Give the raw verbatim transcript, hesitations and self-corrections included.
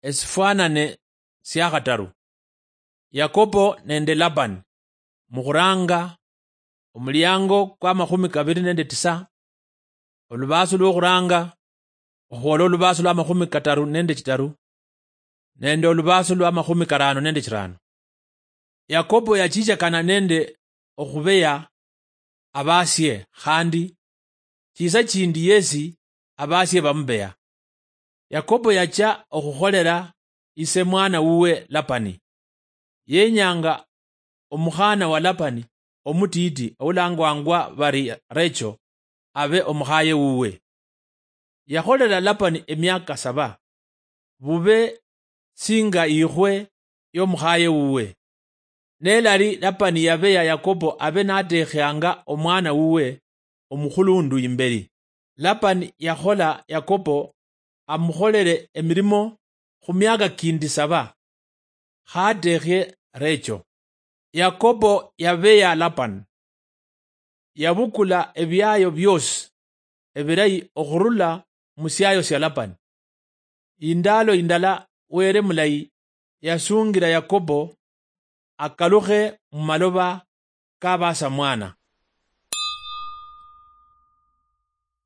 Esifanane syakataru. Yakobo nende Labani. Mukhuranga omulyango kwa makhumi kabiri nende tisa. Olubasu lwokhuranga okhuwola olubasu lwa makhumi kataru nende chitaru. Nende olubasu lwa makhumi karano nende chirano. Yakobo yachichakana nende okhubeya abasye khandi chisa chindi yesi abasye bamubeya. Yakobo yacha okhukholela ise mwana wuwe Labani. Yenyanga omukhana wa Labani omutiti ulangwangwa bari Recho abe omukhaye wuwe. Yakholela Labani emyaka saba bube singa ikhwe y'omukhaye wuwe. Nelali Labani yabeya Yakobo abe natekhyanga omwana wuwe omukhulundu imbeli. Labani yakhola Yakobo amukholele emilimo khumyaka kindi saba khatekhye Recho. Yakobo yabeya Labani. Yabukula ebyayo byosi ebilayi okhurula musyayo sya Labani. Indalo indala were mulayi yasungira Yakobo akalukhe mumaloba ka basamwana.